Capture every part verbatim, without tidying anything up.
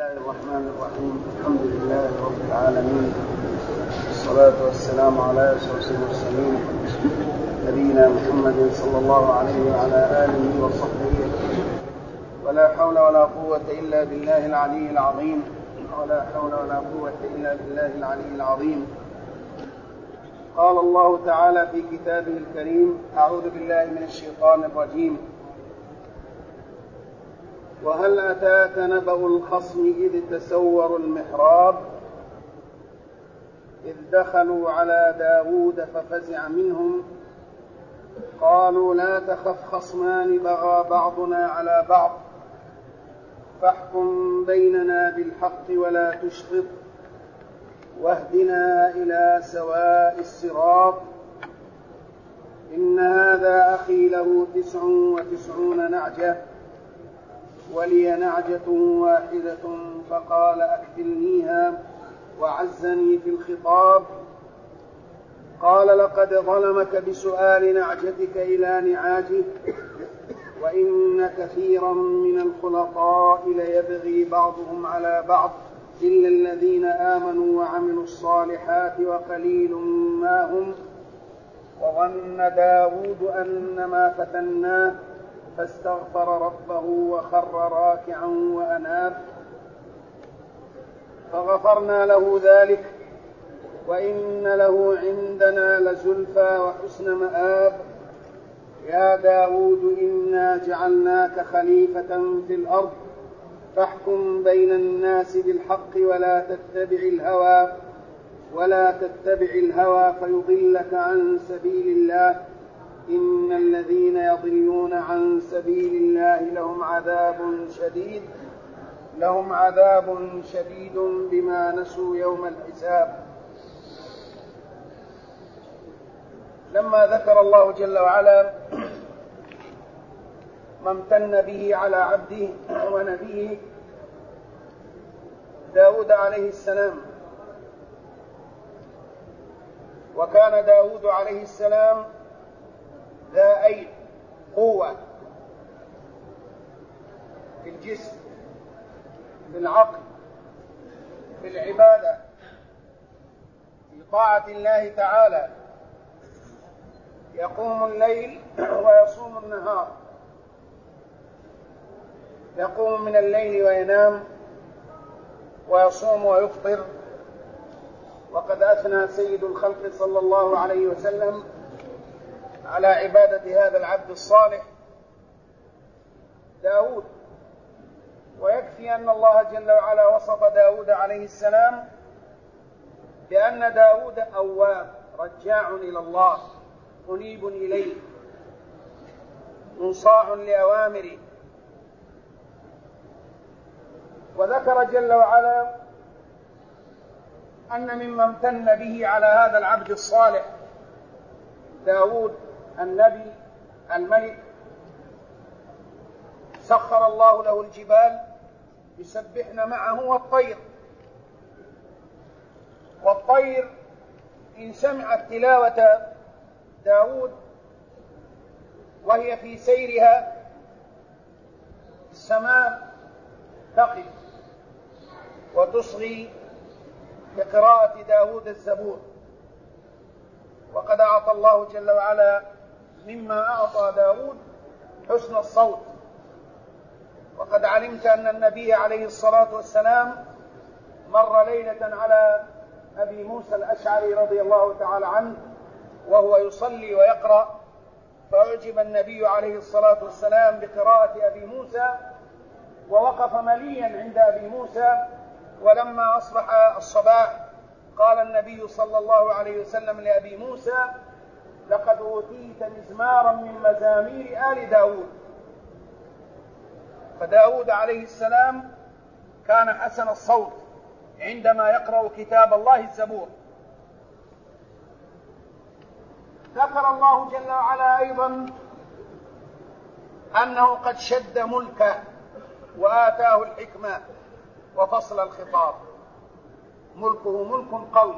الله الرحمن الرحيم. الحمد لله رب العالمين، والصلاة والسلام على أشرف المرسلين نبينا محمد صلى الله عليه وعلى آله وصحبه، ولا حول ولا قوة إلا بالله العلي العظيم ولا حول ولا قوة إلا بالله العلي العظيم. قال الله تعالى في كتابه الكريم: أعوذ بالله من الشيطان الرجيم: وهل أتاك نبأ الخصم إذ تسوروا المحراب إذ دخلوا على داود ففزع منهم قالوا لا تخف خصمان بغى بعضنا على بعض فاحكم بيننا بالحق ولا تشطط واهدنا إلى سواء الصراط إن هذا أخي له تسع وتسعون نعجة ولي نعجة واحدة فقال أكفلنيها وعزني في الخطاب. قال لقد ظلمك بسؤال نعجتك إلى نعاجه وإن كثيرا من الخلطاء ليبغي بعضهم على بعض إلا الذين آمنوا وعملوا الصالحات وقليل ما هم. وظن داود أنما فتناه فاستغفر ربه وخر راكعا وأناب فغفرنا له ذلك وإن له عندنا لزلفى وحسن مآب. يا داود إنا جعلناك خليفة في الأرض فاحكم بين الناس بالحق ولا تتبع الهوى ولا تتبع الهوى فيضلك عن سبيل الله إن الذين يضلون عن سبيل الله لهم عذاب شديد لهم عذاب شديد بما نسوا يوم الحساب. لما ذكر الله جل وعلا ما امتن به على عبده ونبيه داود عليه السلام، وكان داود عليه السلام ذا أيد قوة في الجسم في العقل في العبادة في طاعة الله تعالى، يقوم الليل ويصوم النهار، يقوم من الليل وينام ويصوم ويفطر. وقد أثنى سيد الخلق صلى الله عليه وسلم على عبادة هذا العبد الصالح داود. ويكفي أن الله جل وعلا وصف داود عليه السلام بأن داود أواب رجاع إلى الله منيب إليه منصاع لأوامره. وذكر جل وعلا أن مما امتن به على هذا العبد الصالح داود النبي الملك سخر الله له الجبال يسبحن معه والطير. والطير إن سمعت تلاوة داود وهي في سيرها السماء تقف وتصغي بقراءة داود الزبور. وقد أعطى الله جل وعلا مما أعطى داود حسن الصوت. وقد علمت أن النبي عليه الصلاة والسلام مر ليلة على أبي موسى الأشعري رضي الله تعالى عنه وهو يصلي ويقرأ، فأعجب النبي عليه الصلاة والسلام بقراءة أبي موسى ووقف مليا عند أبي موسى. ولما أصبح الصباح قال النبي صلى الله عليه وسلم لأبي موسى: لقد أوتيت مزمارا من مزامير آل داود. فداود عليه السلام كان حسن الصوت عندما يقرأ كتاب الله الزبور. ذكر الله جل وعلا أيضا أنه قد شد ملكه وآتاه الحكمة وفصل الخطاب. ملكه ملك قوي،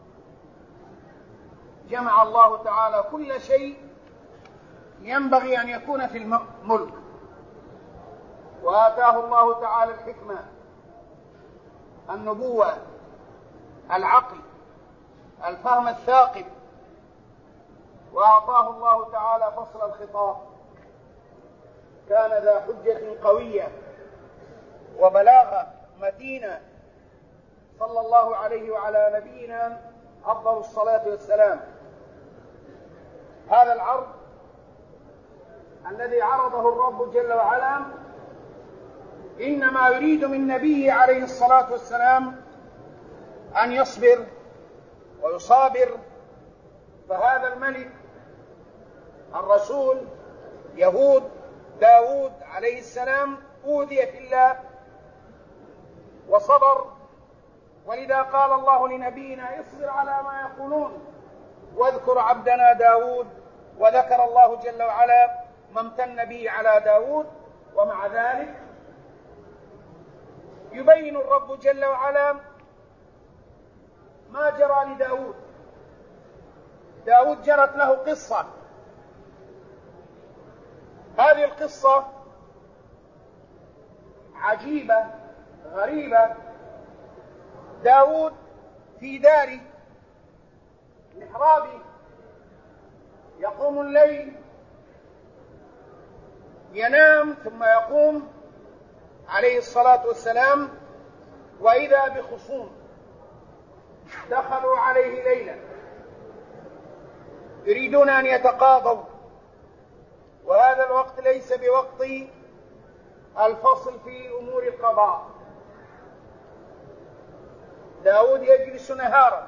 جمع الله تعالى كل شيء ينبغي أن يكون في الملك، وآتاه الله تعالى الحكمة النبوة، العقل، الفهم الثاقب، وأعطاه الله تعالى فصل الخطاب. كان ذا حجة قوية وبلاغة متينة، صلى الله عليه وعلى نبينا أفضل الصلاة والسلام. هذا العرض الذي عرضه الرب جل وعلا إنما يريد من نبيه عليه الصلاة والسلام أن يصبر ويصابر. فهذا الملك الرسول يهود داود عليه السلام أوذي في الله وصبر، ولذا قال الله لنبينا اصبر على ما يقولون واذكر عبدنا داود. وذكر الله جل وعلا ما امتن به على داود. ومع ذلك يبين الرب جل وعلا ما جرى لداود. داود جرت له قصة، هذه القصة عجيبة غريبة. داود في داره محرابه يقوم الليل، ينام ثم يقوم عليه الصلاة والسلام، وإذا بخصوم دخلوا عليه ليلا يريدون أن يتقاضوا، وهذا الوقت ليس بوقت الفصل في أمور القضاء. داود يجلس نهارا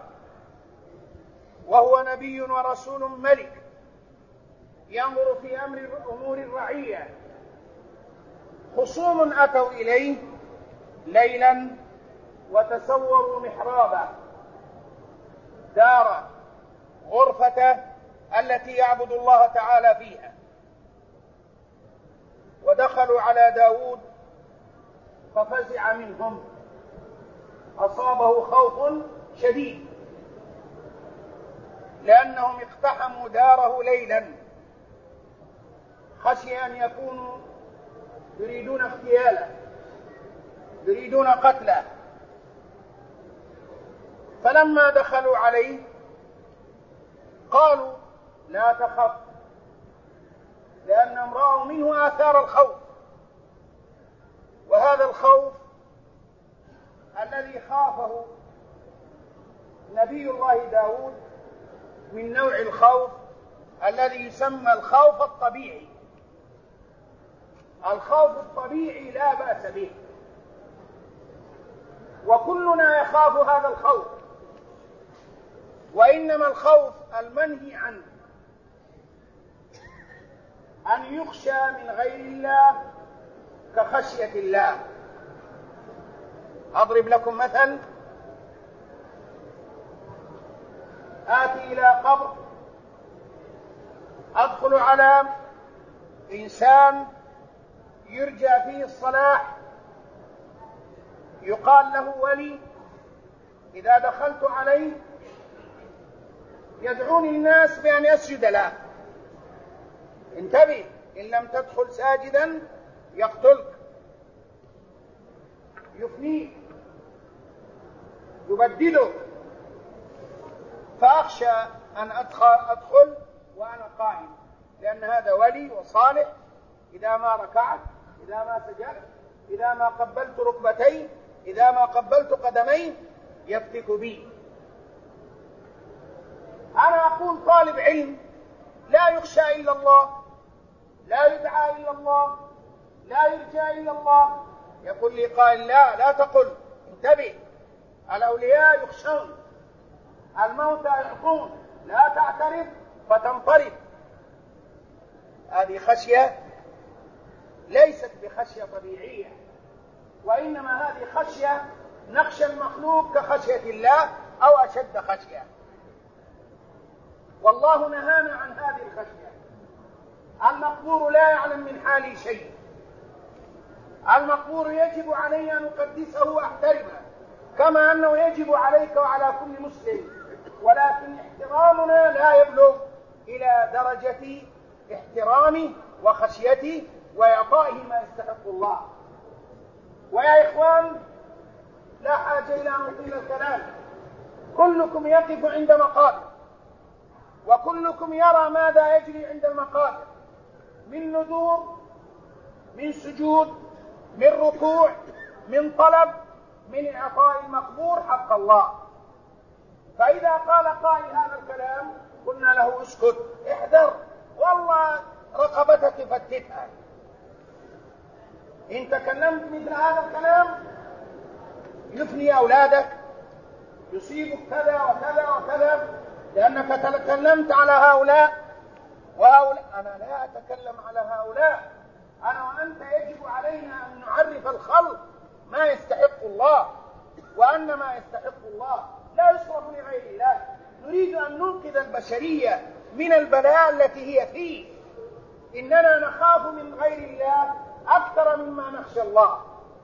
وهو نبي ورسول ملك ينظر في أمر أمور الرعية. خصوم أتوا إليه ليلا وتسوروا محرابه، دار غرفته التي يعبد الله تعالى فيها، ودخلوا على داود ففزع منهم، أصابه خوف شديد لأنهم اقتحموا داره ليلا، خشي أن يكونوا يريدون اغتياله، يريدون قتله. فلما دخلوا عليه قالوا لا تخف، لأنهم رأوا منه آثار الخوف. وهذا الخوف الذي خافه نبي الله داود من نوع الخوف الذي يسمى الخوف الطبيعي. الخوف الطبيعي لا بأس به، وكلنا يخاف هذا الخوف، وإنما الخوف المنهي عنه أن يخشى من غير الله كخشية الله. أضرب لكم مثل. آتي إلى قبر، أدخل على إنسان يرجى فيه الصلاح، يقال له ولي. إذا دخلت عليه يدعوني الناس بأن يسجد له. انتبه، إن لم تدخل ساجدا يقتلك، يفنيك، يبدلك. فأخشى أن أدخل, أدخل وأنا قائم، لأن هذا ولي وصالح. إذا ما ركعت، إذا ما سجدت، إذا ما قبلت ركبتي، إذا ما قبلت قدمي يفتك بي. أنا أقول طالب علم لا يخشى إلا الله، لا يدعى إلا الله، لا يرجى إلا الله. يقول لي قائل لا لا تقل، انتبه، الأولياء يخشون، الموتى يخون، لا تعترف فتنطرد. هذه خشية ليست بخشية طبيعية، وإنما هذه خشية نخشى المخلوق كخشية الله أو أشد خشية. والله نهانا عن هذه الخشية. المقبور لا يعلم من حالي شيء، المقبور يجب علي أن أقدسه وأحترمه كما أنه يجب عليك وعلى كل مسلم، ولكن احترامنا لا يبلغ إلى درجة احترامه وخشيته وإعطائه ما يستحق الله. ويا إخوان، لا حاجة حاجة إلى أن أطيل الكلام. كلكم يقف عند مقابر، وكلكم يرى ماذا يجري عند المقابر من نذور، من سجود، من ركوع، من طلب، من إعطاء المقبور حق الله. فإذا قال قائل هذا الكلام قلنا له اسكت، احذر، والله رقبتك فتتها. إن تكلمت مثل هذا الكلام يفني أولادك، يصيبك كذا وكذا وكذا، لأنك تكلمت على هؤلاء وهؤلاء. أنا لا أتكلم على هؤلاء، أنا وأنت يجب علينا أن نعرف الخلق ما يستحق الله، وأن ما يستحق الله لا يصرف لغير الله. نريد أن ننقذ البشرية من البلاء التي هي فيه. إننا نخاف من غير الله أكثر مما نخشى الله،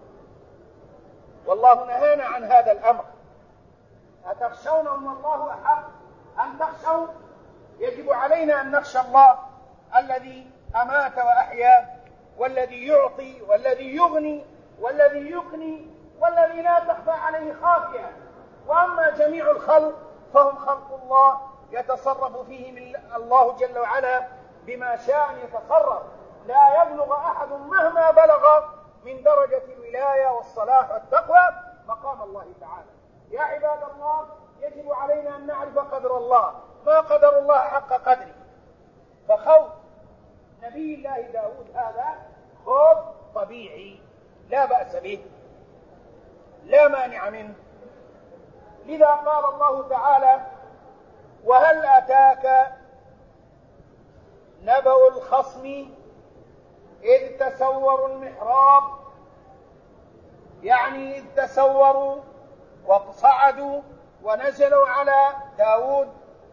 والله نهانا عن هذا الأمر. أتخشونهم والله أحق أن تخشوا؟ يجب علينا أن نخشى الله الذي أمات وأحيا، والذي يعطي، والذي يغني، والذي يقني، والذي لا تخفى عليه خافية. وأما جميع الخلق فهم خلق الله يتصرف فيهم الله جل وعلا بما شاء يتصرف. لا يبلغ أحد مهما بلغ من درجة الولاية والصلاح والتقوى مقام الله تعالى. يا عباد الله، يجب علينا أن نعرف قدر الله، ما قدر الله حق قدره. فخوف نبي الله داود هذا خوف طبيعي لا بأس به، لا مانع منه. لذا قال الله تعالى: وهل أتاك نبأ الخصم إذ تسوروا المحراب، يعني إذ تسوروا وصعدوا ونزلوا على داود،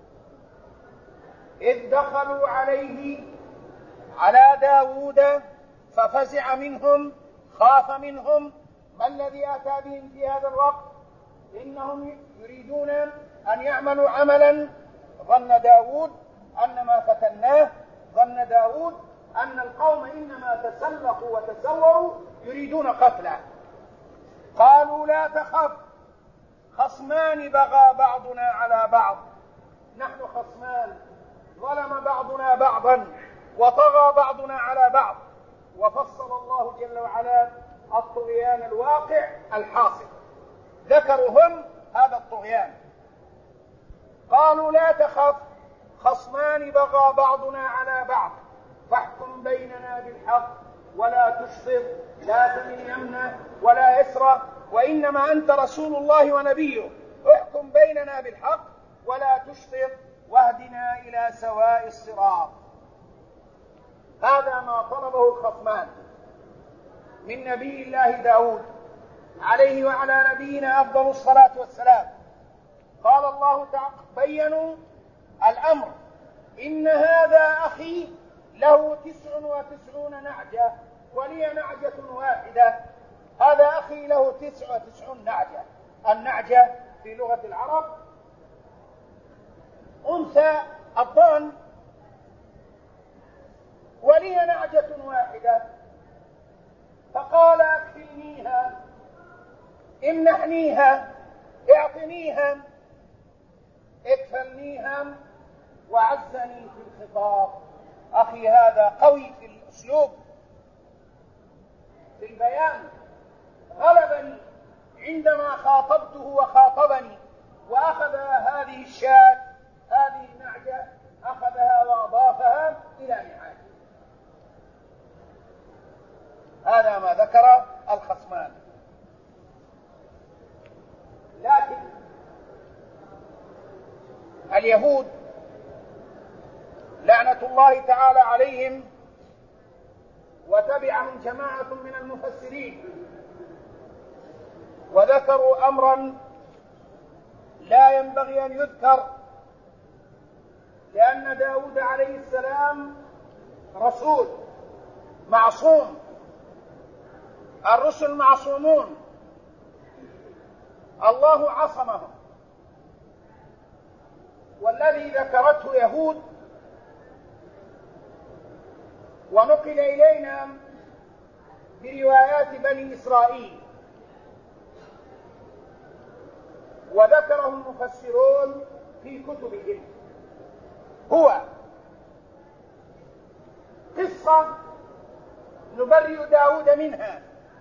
إذ دخلوا عليه على داود ففزع منهم، خاف منهم. ما الذي أتى بهم في هذا الوقت؟ إنهم يريدون أن يعملوا عملا. ظن داود أن ما فتناه، ظن داود أن القوم إنما تسلقوا وتسوروا يريدون قتله. قالوا: لا تخف، خصمان بغى بعضنا على بعض. نحن خصمان، ظلم بعضنا بعضا وطغى بعضنا على بعض. وفصل الله جل وعلا الطغيان الواقع الحاصل، ذكروا هم هذا الطغيان. قالوا: لا تخف، خصمان بغى بعضنا على بعض فاحكم بيننا بالحق ولا تشطط، لا تمن يمنه ولا يسره، وإنما أنت رسول الله ونبيه، احكم بيننا بالحق ولا تشطط واهدنا إلى سواء الصراط. هذا ما طلبه الخصمان من نبي الله داود عليه وعلى نبينا أفضل الصلاة والسلام. قال الله تعالى: بينوا الأمر: إن هذا أخي له تسع وتسعون نعجة ولي نعجة واحدة. هذا أخي له تسع وتسعون نعجة. النعجة في لغة العرب أنثى الضأن، ولي نعجة واحدة. فقال: اكفلنيها، امنحنيها، اعطنيها، اكفلنيها. وعزني في الخطاب. أخي هذا قوي في الأسلوب، في البيان. غلبني عندما خاطبته وخاطبني، وأخذ هذه الشاة، هذه النعجة، أخذها وأضافها إلى نعاجه. هذا ما ذكر الخصمان. لكن اليهود لعنة الله تعالى عليهم، وتبعهم جماعة من المفسرين، وذكروا أمرا لا ينبغي أن يذكر، لأن داود عليه السلام رسول معصوم. الرسل معصومون، الله عصمهم. والذي ذكرته يهود ونقل إلينا بروايات بني إسرائيل وذكره المفسرون في كتبهم. هو قصة نبرئ داود منها،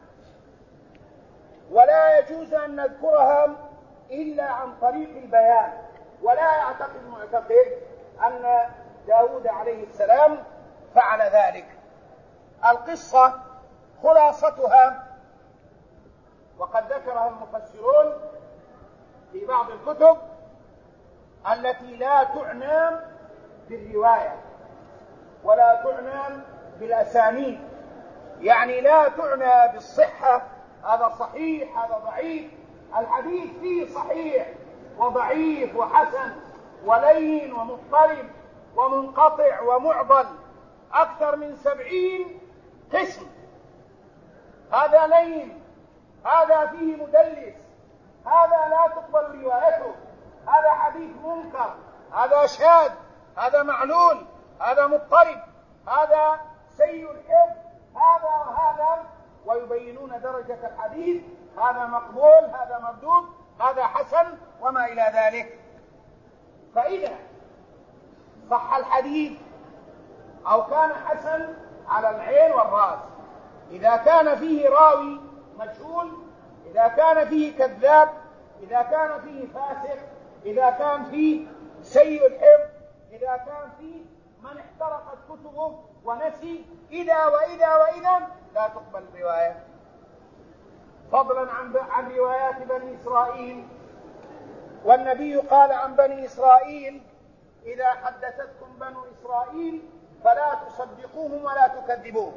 ولا يجوز أن نذكرها إلا عن طريق البيان، ولا يعتقد معتقد أن داود عليه السلام فعل ذلك. القصة خلاصتها، وقد ذكرها المفسرون في بعض الكتب التي لا تعنى بالرواية ولا تعنى بالأسانيد، يعني لا تعنى بالصحة، هذا صحيح هذا ضعيف. الحديث فيه صحيح وضعيف وحسن ولين ومضطرب ومنقطع ومعضل، أكثر من سبعين قسم. هذا لين، هذا فيه مدلس، هذا لا تقبل روايته، هذا حديث منكر، هذا شاذ، هذا معلول، هذا مضطرب، هذا سيء الحفظ، هذا وهذا، ويبينون درجة الحديث، هذا مقبول، هذا مردود، هذا حسن، وما إلى ذلك. فإذا صح الحديث أو كان حسن على العين والرأس، إذا كان فيه راوي مجهول، إذا كان فيه كذاب، إذا كان فيه فاسق، إذا كان فيه سيء الحفظ، إذا كان فيه من احترقت كتبه ونسي، إذا وإذا وإذا لا تقبل الرواية. فضلا عن عن روايات بني إسرائيل، والنبي قال عن بني إسرائيل: إذا حدثتكم بنو إسرائيل فلا تصدقوهم ولا تكذبوهم.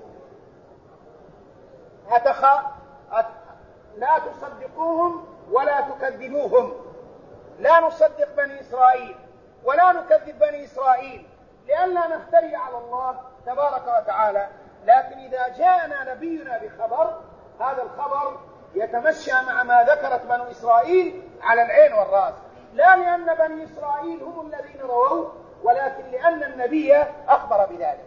أتخ... أت... لا تصدقوهم ولا تكذبوهم. لا نصدق بني إسرائيل ولا نكذب بني إسرائيل لئلا نفتري على الله تبارك وتعالى. لكن إذا جاءنا نبينا بخبر، هذا الخبر يتمشى مع ما ذكرت بنو إسرائيل على العين والرأس، لا لأن بني إسرائيل هم الذين رووا، ولكن لأن النبي أخبر بذلك.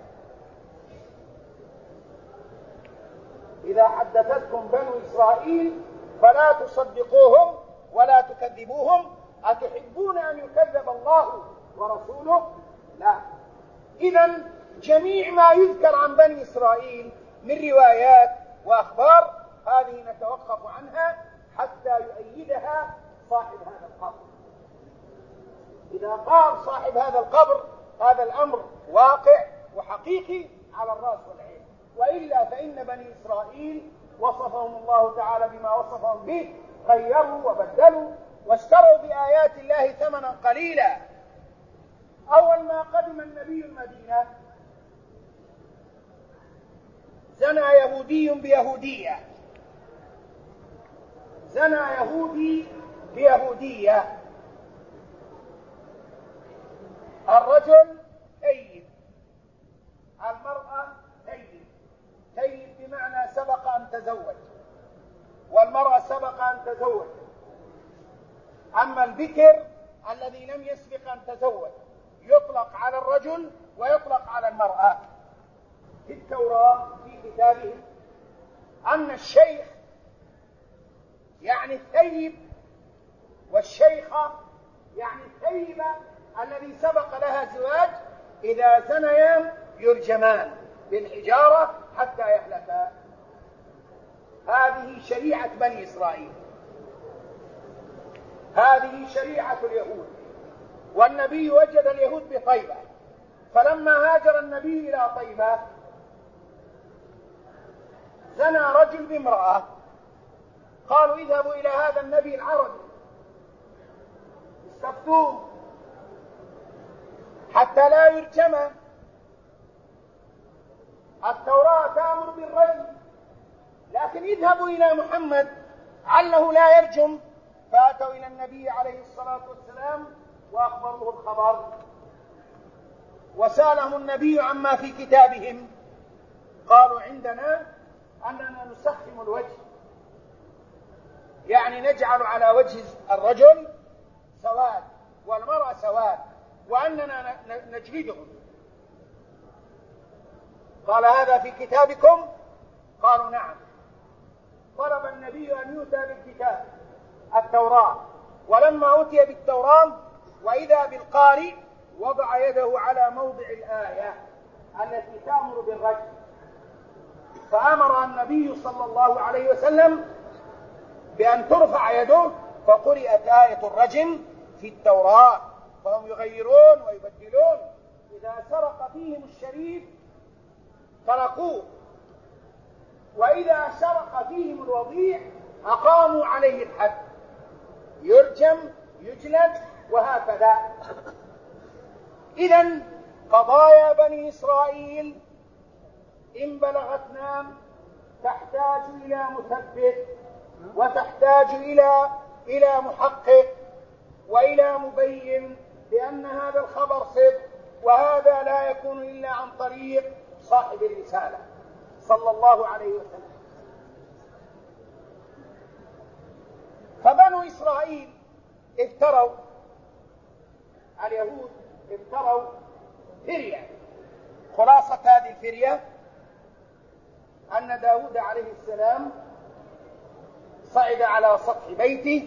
إذا حدثتكم بنو إسرائيل فلا تصدقوهم ولا تكذبوهم. أتحبون أن يكذب الله ورسوله؟ لا. إذن جميع ما يذكر عن بني إسرائيل من روايات وأخبار، هذه نتوقف عنها حتى يؤيدها صاحب هذا القبر. إذا قال صاحب هذا القبر هذا الأمر واقع وحقيقي على الرأس والعين، وإلا فإن بني إسرائيل وصفهم الله تعالى بما وصفهم به، غيروا وبدلوا واشتروا بآيات الله ثمنا قليلا. أول ما قدم النبي المدينة زنى يهودي بيهودية، زنى يهودي بيهودية. الرجل ثيب، المرأة ثيب. ثيب بمعنى سبق أن تزوج، والمرأة سبق أن تزوج. أما البكر الذي لم يسبق أن تزوج يطلق على الرجل ويطلق على المرأة. في التوراة في كتابهم أن الشيخ يعني الثيب، والشيخة يعني الثيبة الذي سبق لها زواج، إذا زنيا يرجمان بالحجارة حتى يهلكا. هذه شريعة بني إسرائيل، هذه شريعة اليهود. والنبي وجد اليهود بطيبة، فلما هاجر النبي إلى طيبة زنى رجل بامرأة، قالوا اذهبوا إلى هذا النبي العربي استفتوه حتى لا يرجم. التوراة تأمر بالرجم، لكن اذهبوا إلى محمد عله لا يرجم. فأتوا إلى النبي عليه الصلاة والسلام وأخبروه الخبر، وسألهم النبي عما في كتابهم. قالوا عندنا أننا نسخم الوجه، يعني نجعل على وجه الرجل سواد والمرأة سواد، وأننا نجلدهم. قال هذا في كتابكم؟ قالوا نعم. طلب النبي أن يؤتى بالكتاب التوراة ولما أوتي بالتوراة وإذا بالقارئ وضع يده على موضع الآية التي تأمر بالرجم، فأمر النبي صلى الله عليه وسلم بأن ترفع يده، فقرأت آية الرجم في التوراة، فهم يغيرون ويبدلون. إذا سرق فيهم الشريف تركوه، وإذا سرق فيهم الوضيع أقاموا عليه الحد، يرجم يجلد وهكذا. إذن قضايا بني إسرائيل إن بلغتنا تحتاج إلى مثبت، وتحتاج إلى إلى محقق، وإلى مبين بأن هذا الخبر صدق، وهذا لا يكون إلا عن طريق صاحب الرسالة صلى الله عليه وسلم. فبنو إسرائيل افتروا، اليهود افتروا فرية. خلاصة هذه الفرية أن داود عليه السلام صعد على سطح بيته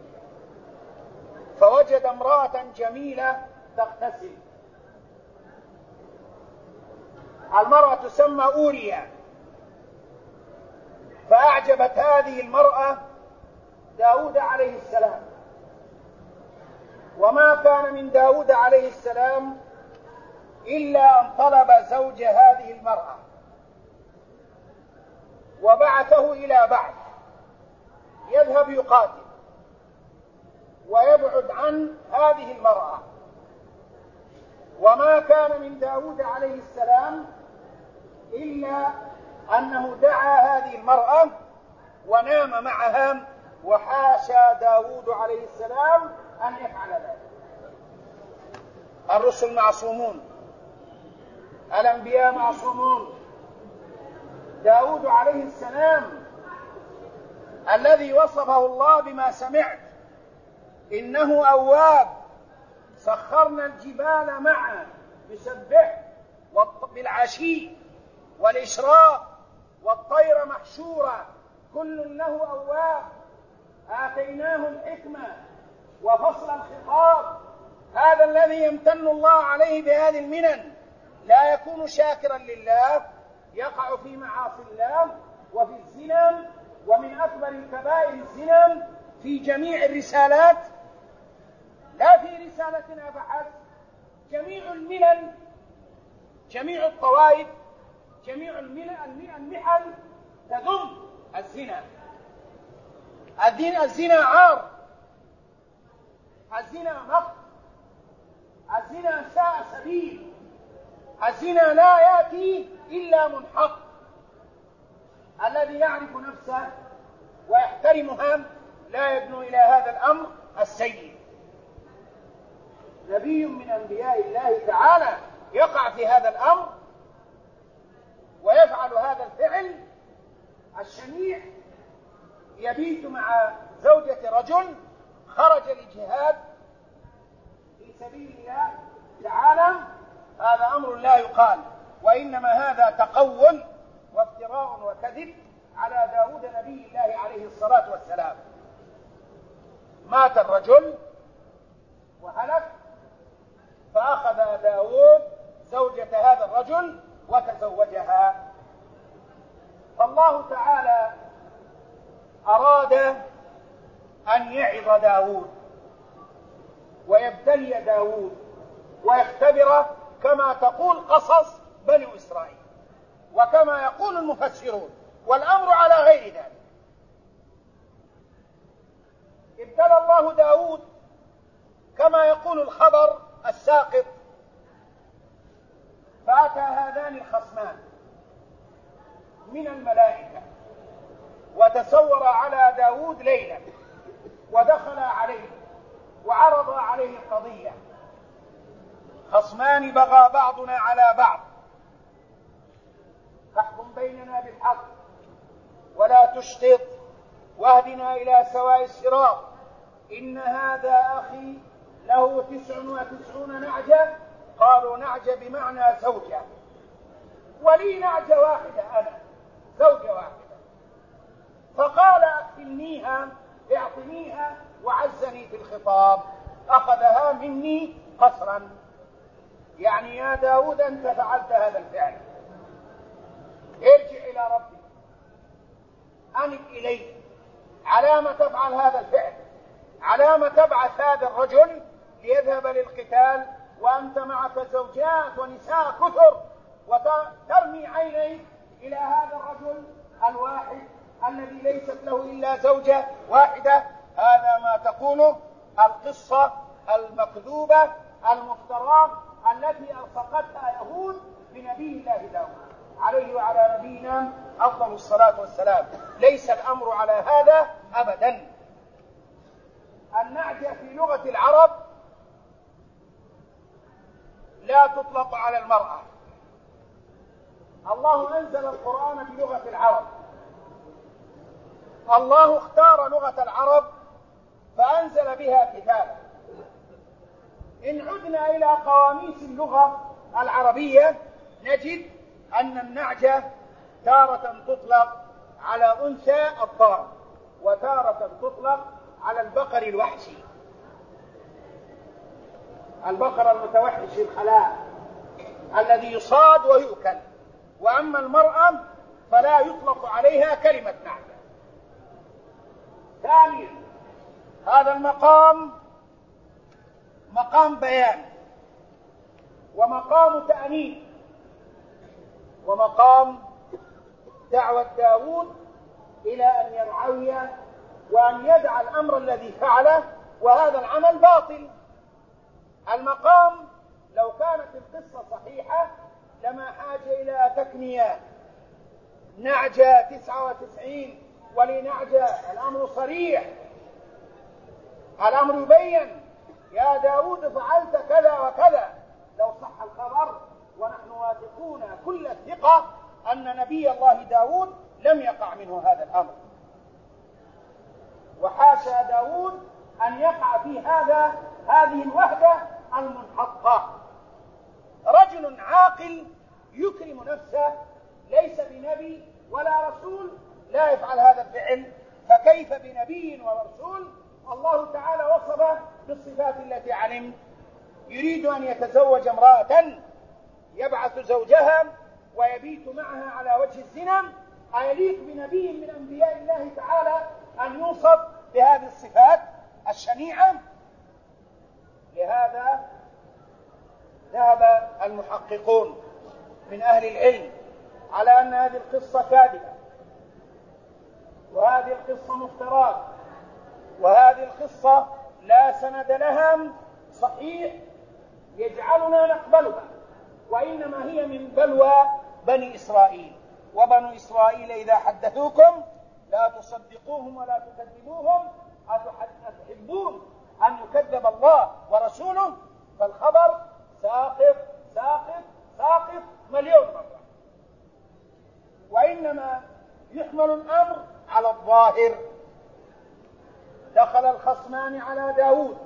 فوجد امرأة جميلة تغتسل. المرأة تسمى أوريا، فأعجبت هذه المرأة داود عليه السلام، وما كان من داود عليه السلام إلا أن طلب زوج هذه المرأة وبعثه إلى بعث يذهب يقاتل ويبعد عن هذه المرأة. وما كان من داود عليه السلام إلا أنه دعا هذه المرأة ونام معها، وحاشا داود عليه السلام أن يفعل ذلك. الرسل معصومون، الأنبياء معصومون. داود عليه السلام الذي وصفه الله بما سمعت إنه أواب، سخرنا الجبال معه يسبح بالعشي والإشراق والطير محشورة، كل له أواب. آتيناه الحكمة وفصل الخطاب. هذا الذي يمتن الله عليه بهذه المنن لا يكون شاكرا لله، يقع في معاصي الله وفي الزنا، ومن أكبر الكبائر الزنا في جميع الرسالات، لا في رسالتنا فحسب. جميع الملل، جميع الطوائف، جميع المحن تذم الزنا. الزنا عار، الزنا مقت، الزنا ساء سبيل، الزنا لا يأتي إلا منحق. الذي يعرف نفسه ويحترمها لا يبنو إلى هذا الأمر السيء. نبي من أنبياء الله تعالى يقع في هذا الأمر ويفعل هذا الفعل الشنيع، يبيت مع زوجة رجل خرج للجهاد في سبيل الله تعالى. هذا أمر لا يقال، وإنما هذا تقول وافتراء وكذب على داود نبي الله عليه الصلاة والسلام. مات الرجل وهلك، فأخذ داود زوجة هذا الرجل وتزوجها. فالله تعالى أراد أن يعظ داود ويبتلي داود ويختبره، كما تقول قصص بني إسرائيل وكما يقول المفسرون، والأمر على غير ذلك. ابتلى الله داود كما يقول الخبر الساقط، فأتى هذان الخصمان من الملائكة وتسور على داود ليلا، ودخل عليه وعرض عليه القضية. خصمان بغى بعضنا على بعض، فاحكم بيننا بالحق ولا تشطط واهدنا إلى سواء الصراط. إن هذا أخي له تسع وتسعون نعجة، قالوا نعجة بمعنى زوجة، ولي نعجة واحدة أنا زوجة واحدة. فقال أكفلنيها اعطنيها وعزني في الخطاب. الخطاب أخذها مني قسرا، يعني يا داود أنت فعلت هذا الفعل، ارجع إلى ربك، أنب إليه، على ما تفعل هذا الفعل، على ما تبعث هذا الرجل ليذهب للقتال وأنت معك زوجات ونساء كثر، وترمي عينيك إلى هذا الرجل الواحد الذي ليست له إلا زوجة واحدة. هذا ما تقوله القصة المكذوبة المفتراه التي ألصقتها يهود بنبي الله داود عليه وعلى نبينا أفضل الصلاة والسلام. ليس الأمر على هذا أبدا. النعجة في لغة العرب لا تطلق على المرأة. الله أنزل القرآن بلغة العرب، الله اختار لغة العرب فأنزل بها كتابا. إن عدنا إلى قواميس اللغة العربية نجد أن النعجة تارة تطلق على أنثى الضأن، وتارة تطلق على البقر الوحشي، البقر المتوحش الخلاء الذي يصاد ويؤكل. وأما المرأة فلا يطلق عليها كلمة نعجة. ثانيا، هذا المقام مقام بيان ومقام تأنيب ومقام دعوة داود إلى أن يرعوي وأن يدع الأمر الذي فعله، وهذا العمل باطل. المقام لو كانت القصة صحيحة لما حاجة إلى تكنية نعجة تسعة وتسعين ولنعجة، الأمر صريح، الأمر يبين يا داود فعلت كذا وكذا لو صح الخبر. ونحن واثقون كل الثقة أن نبي الله داود لم يقع منه هذا الأمر، وحاشا داود أن يقع في هذا هذه الوهدة المنحطة. رجل عاقل يكرم نفسه ليس بنبي ولا رسول لا يفعل هذا الفعل، فكيف بنبي ورسول الله تعالى وصفه بالصفات التي علم؟ يريد أن يتزوج امرأة يبعث زوجها ويبيت معها على وجه الزنا، أيليق بنبي من أنبياء الله تعالى أن يوصف بهذه الصفات الشنيعة؟ لهذا ذهب المحققون من أهل العلم على أن هذه القصة كاذبة، وهذه القصة مفتراه، وهذه القصة لا سند لها صحيح يجعلنا نقبلها، وإنما هي من بلوى بني إسرائيل. وبنو إسرائيل إذا حدثوكم لا تصدقوهم ولا تكذبوهم، أتحبون أن يكذب الله ورسوله؟ فالخبر ساقط ساقط ساقط مليون مرة. وإنما يحمل الأمر على الظاهر. دخل الخصمان على داود،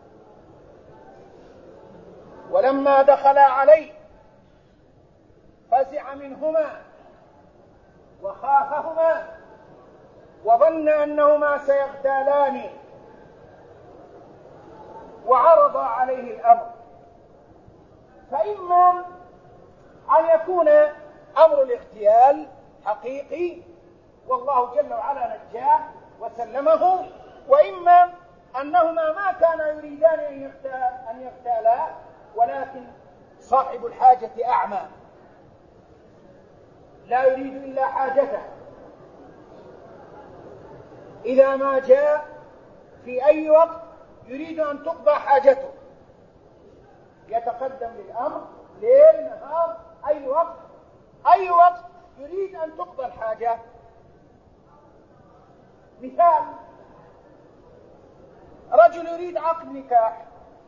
ولما دخل عليه فزع منهما وخافهما وظن أنهما سيغتالان، وعرض عليه الأمر. فإما أن يكون أمر الاغتيال حقيقي والله جل وعلا نجاه وسلمه، وإما أنهما ما كانا يريدان أن يغتالا، ولكن صاحب الحاجة أعمى لا يريد إلا حاجته. إذا ما جاء في أي وقت يريد أن تقضى حاجته، يتقدم للأمر ليل نهار أي وقت أي وقت يريد أن تقضى الحاجة. مثال: رجل يريد عقد نكاح،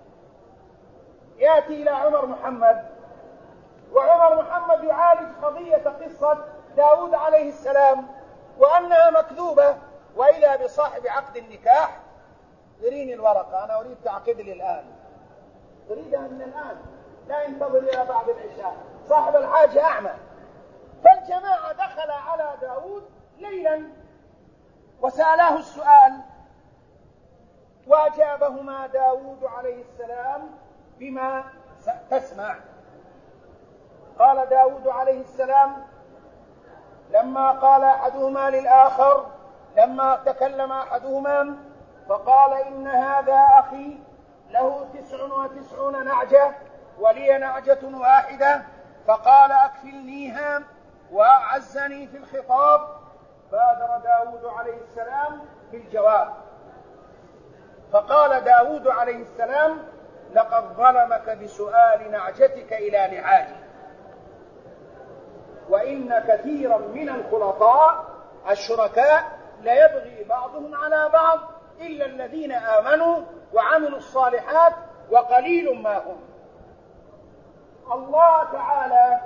يأتي إلى عمر محمد، وعمر محمد يعالج قضية قصة داود عليه السلام وأنها مكذوبة، وإذا بصاحب عقد النكاح: يريني الورقة، أنا أريد تعقد لي الآن، أريدها من الآن، لا ينتظر إلى بعد العشاء. صاحب الحاجة أعمى. فالجماعة دخل على داود ليلا وسألاه السؤال، فأجابهما داود عليه السلام بما تسمع. قال داود عليه السلام لما قال أحدهما للآخر، لما تكلم أحدهما فقال إن هذا أخي له تسع وتسعون نعجة ولي نعجة واحدة، فقال أكفلنيها وأعزني في الخطاب، بادر داود عليه السلام بالجواب. فقال داود عليه السلام لقد ظلمك بسؤال نعجتك إلى نعاجه، وإن كثيرا من الخلطاء الشركاء ليبغي بعضهم على بعض إلا الذين آمنوا وعملوا الصالحات وقليل ما هم. الله تعالى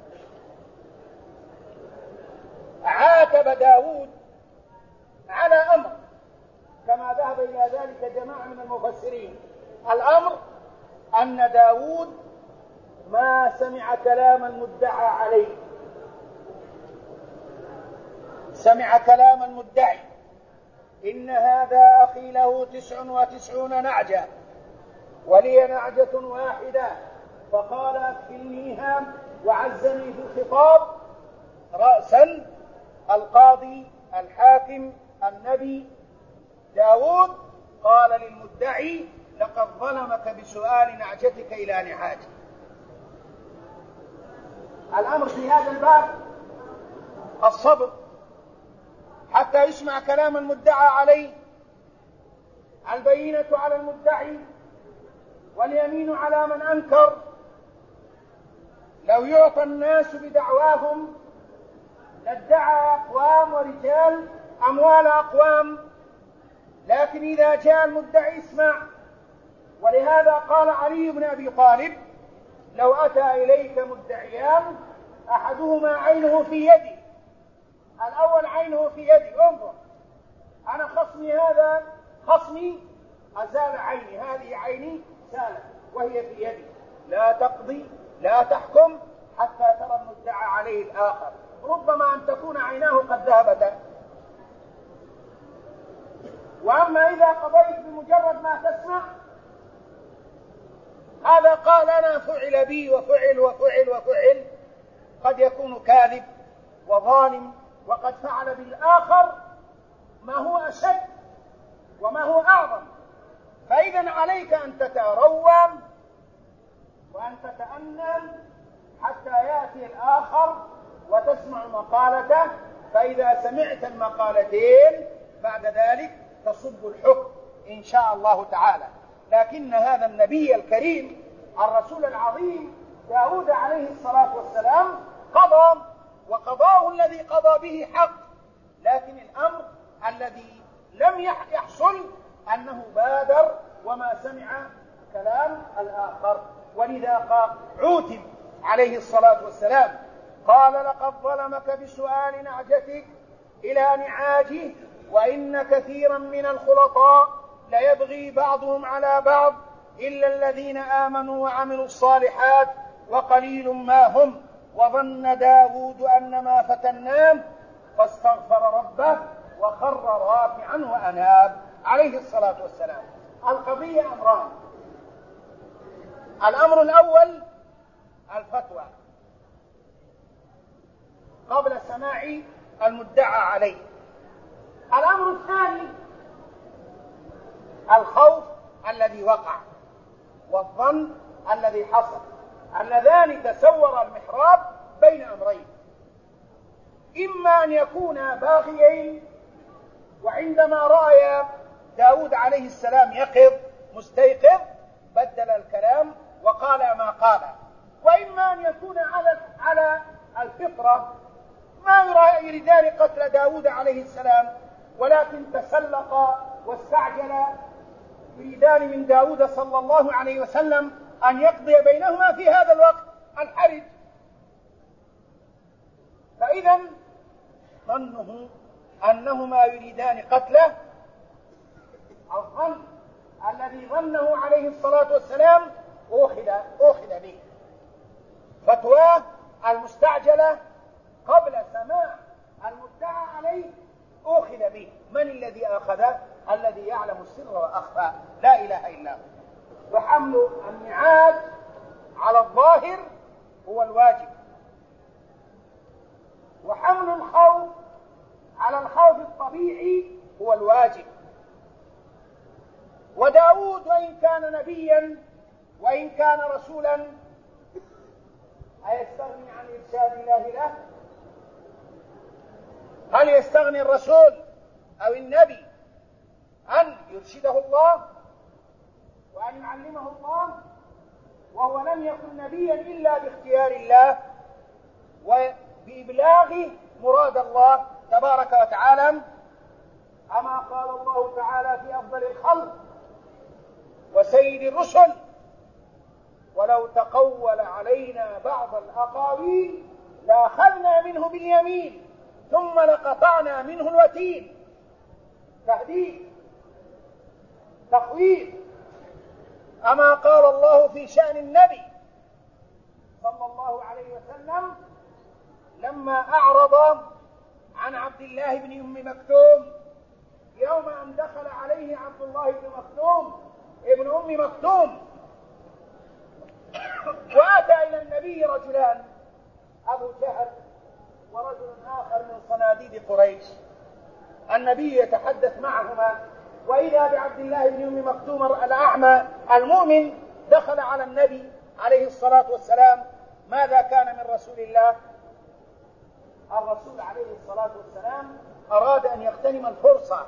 عاتب داود على أمر كما ذهب إلى ذلك جماعة من المفسرين. الأمر أن داود ما سمع كلام المدعى عليه، سمع كلام المدعي إن هذا أخي له تسع وتسعون نعجة ولي نعجة واحدة، فقال أكفلنيها وعزني في الخطاب. رأسا القاضي الحاكم النبي داود قال للمدعي لقد ظلمك بسؤال نعجتك إلى نعاجه. الأمر في هذا الباب الصبر حتى يسمع كلام المدعى عليه، البينة على المدعي واليمين على من أنكر. لو يعطى الناس بدعواهم لادعى أقوام ورجال أموال أقوام، لكن إذا جاء المدعي اسمع. ولهذا قال علي بن أبي طالب لو أتى إليك مدعيان أحدهما عينه في يدي، الأول عينه في يدي، انظر أنا خصمي هذا خصمي أزال عيني، هذه عيني سالت وهي في يدي، لا تقضي لا تحكم حتى ترى المدعى عليه الآخر، ربما أن تكون عيناه قد ذهبتا. وأما إذا قضيت بمجرد ما تسمع هذا قال أنا فعل بي وفعل وفعل وفعل، قد يكون كاذب وظالم وقد فعل بالآخر ما هو أشد وما هو أعظم. فإذا عليك أن تتروم وأن تتأنى حتى يأتي الآخر وتسمع مقالته، فإذا سمعت المقالتين بعد ذلك تصب الحكم إن شاء الله تعالى. لكن هذا النبي الكريم الرسول العظيم داود عليه الصلاة والسلام قضى، وقضاه الذي قضى به حق، لكن الأمر الذي لم يحصل أنه بادر وما سمع كلام الآخر، ولذا عوتب عليه الصلاة والسلام قال لقد ظلمك بسؤال نعجتك إلى نعاجه، وإن كثيرا من الخلطاء ليبغي بعضهم على بعض إلا الذين آمنوا وعملوا الصالحات وقليل ما هم. وظن داود أنما فتناه فاستغفر ربه وخر راكعا وأناب عليه الصلاة والسلام. القضية أمران، الأمر الأول الفتوى قبل سماع المدعى عليه، الأمر الثاني الخوف الذي وقع والظن الذي حصل، اللذان تسور المحراب بين أمرين، إما أن يكونا باغيين وعندما رأى داود عليه السلام يقظ مستيقظ بدل الكلام وقال ما قال، وإما أن يكون على على الفطرة ما يريدان قتل داود عليه السلام، ولكن تسلق واستعجل يريدان من داود صلى الله عليه وسلم أن يقضي بينهما في هذا الوقت الحرج. فإذا ظنه أنهما يريدان قتله، الظن الذي ظنه عليه الصلاة والسلام أخذ أخذ به، فتواه المستعجلة قبل سماع المدعى عليه أخذ به. من الذي أخذ؟ الذي يعلم السر وأخفى، لا إله إلا هو. وحمل النعاج على الظاهر هو الواجب، وحمل الخوف على الخوف الطبيعي هو الواجب. وداود وإن كان نبيا وإن كان رسولا أيستغني عن إرشاد الله له؟ هل يستغني الرسول أو النبي أن يرشده الله وأن يعلمه الله وهو لم يكن نبيا إلا باختيار الله وبإبلاغ مراد الله تبارك وتعالى؟ أما قال الله تعالى في أفضل الخلق وسيد الرسل: ولو تقول علينا بعض الأقاويل لأخذنا منه باليمين ثم لقطعنا منه الوتين. تهديد، تخويف. أما قال الله في شأن النبي صلى الله عليه وسلم لما أعرض عن عبد الله بن أم مكتوم يوم أن دخل عليه عبد الله بن مكتوم ابن أم مكتوم، وأتى إلى النبي رجلان، أبو جهل ورجل آخر من صناديد قريش. النبي يتحدث معهما، وإذا بعبد الله بن أم مكتوم الأعمى المؤمن دخل على النبي عليه الصلاة والسلام. ماذا كان من رسول الله؟ الرسول عليه الصلاة والسلام أراد أن يغتنم الفرصة.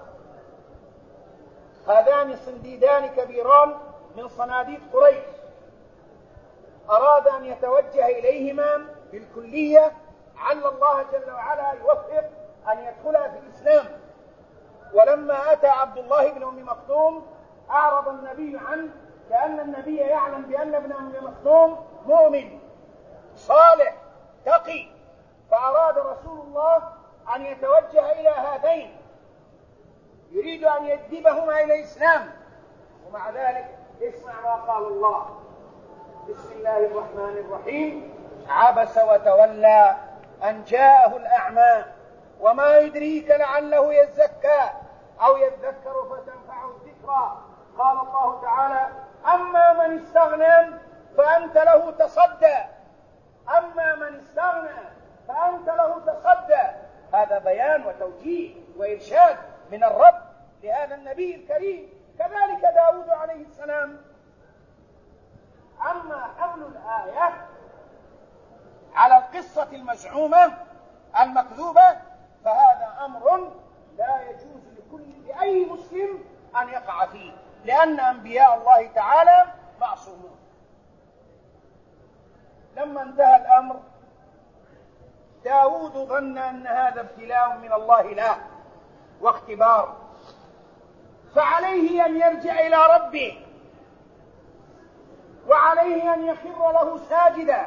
هذان صنديدان كبيران من صناديد قريش، أراد أن يتوجه إليهما بالكلية، عل الله جل وعلا يوفق أن يدخلا في الإسلام. ولما أتى عبد الله بن أم مكتوم أعرض النبي عنه، لأن النبي يعلم بأن ابن أم مكتوم مؤمن صالح تقي، فأراد رسول الله أن يتوجه إلى هذين، يريد أن يجذبهما إلى الإسلام. ومع ذلك اسمع ما قال الله: بسم الله الرحمن الرحيم: عبس وتولى أن جاءه الأعمى وما يدريك لعله يزكى أو يذكر فتنفعه الذكرى. قال الله تعالى: أما من استغنى فأنت له تصدى، أما من استغنى فأنت له تصدى. هذا بيان وتوجيه وإرشاد من الرب لهذا النبي الكريم. كذلك داود عليه السلام. أما حمل الآية على القصة المزعومة المكذوبة فهذا أمر لا يجوز لكل لأي مسلم أن يقع فيه، لأن أنبياء الله تعالى معصومون. لما انتهى الأمر داود ظن أن هذا ابتلاء من الله له واختبار، فعليه أن يرجع إلى ربه، وعليه أن يخر له ساجدا.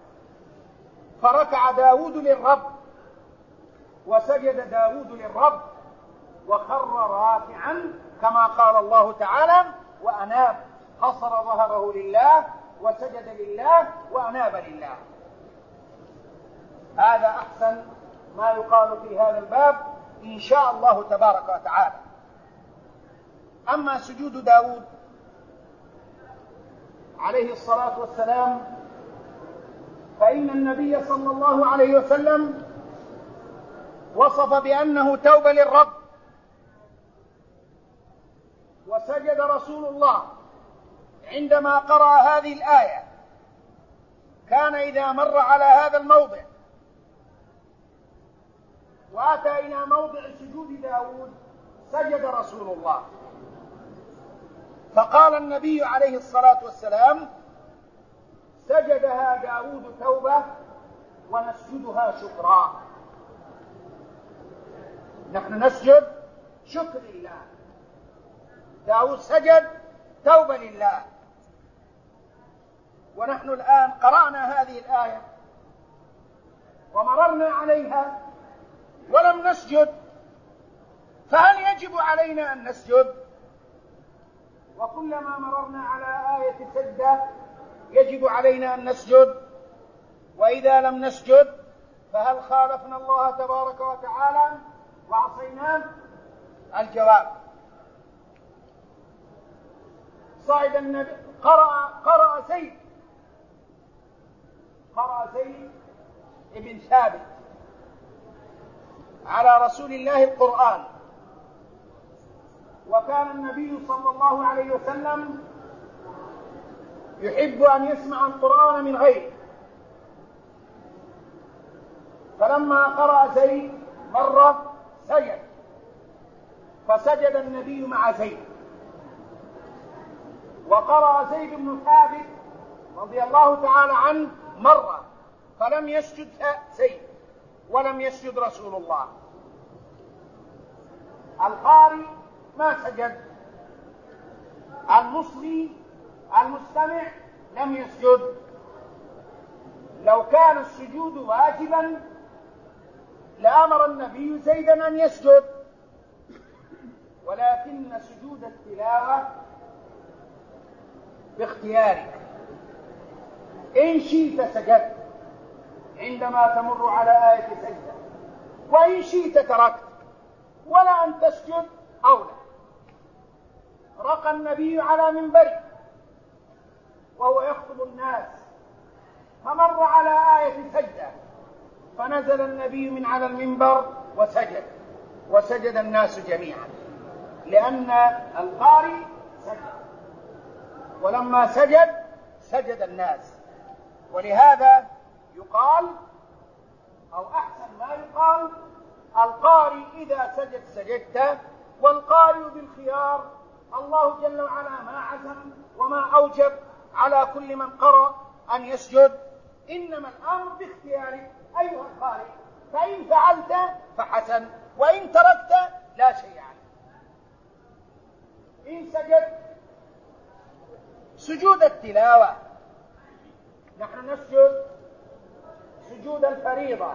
فركع داود للرب وسجد داود للرب وخر راكعا كما قال الله تعالى: وأناب، حصر ظهره لله وسجد لله وأناب لله. هذا أحسن ما يقال في هذا الباب إن شاء الله تبارك وتعالى. أما سجود داود عليه الصلاة والسلام فإن النبي صلى الله عليه وسلم وصف بأنه توبة للرب. وسجد رسول الله عندما قرأ هذه الآية، كان إذا مر على هذا الموضع وأتى إلى موضع سجود داود سجد رسول الله. فقال النبي عليه الصلاة والسلام: سجدها داود توبة ونسجدها شكرا. نحن نسجد شكر لله، داود سجد توبة لله. ونحن الآن قرأنا هذه الآية ومررنا عليها ولم نسجد، فهل يجب علينا أن نسجد؟ وكلما مررنا على آية سجدة يجب علينا أن نسجد، وإذا لم نسجد فهل خالفنا الله تبارك وتعالى وعصيناه؟ الجواب: صعد النبي قرأ قرأ زيد قرأ زيد ابن ثابت على رسول الله القرآن، وكان النبي صلى الله عليه وسلم يحب أن يسمع القرآن من غيره، فلما قرأ زيد مرة سجد، فسجد النبي مع زيد، وقرأ زيد بن ثابت رضي الله تعالى عنه مرة فلم يسجد زيد ولم يسجد رسول الله. القارئ ما سجد، المصلي المستمع لم يسجد. لو كان السجود واجبا لأمر النبي زيدا أن يسجد، ولكن سجود التلاوة باختيارك، إن شئت سجدت عندما تمر على آية سجدة، وإن شئت تركت، ولا أن تسجد أولى. رقى النبي على منبره وهو يخطب الناس، فمر على آية سجدة، فنزل النبي من على المنبر وسجد، وسجد الناس جميعا، لأن القارئ سجد، ولما سجد سجد الناس. ولهذا يقال، أو أحسن ما يقال، القارئ إذا سجد سجدت، والقارئ بالخيار. الله جل وعلا ما عزم وما أوجب على كل من قرأ أن يسجد، إنما الأمر باختيارك أيها القارئ، فإن فعلت فحسن، وإن تركت لا شيء عليك. إن سجدت سجود التلاوة، نحن نسجد سجود الفريضة،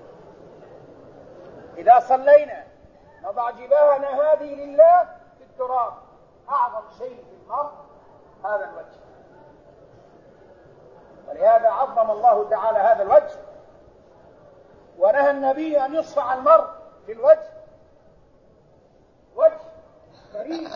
إذا صلينا نضع جباهنا هذه لله في التراب، أعظم شيء في الأرض هذا الوجه، ولهذا عظم الله تعالى هذا الوجه، ونهى النبي أن يصفع المرء في الوجه، وجه كريم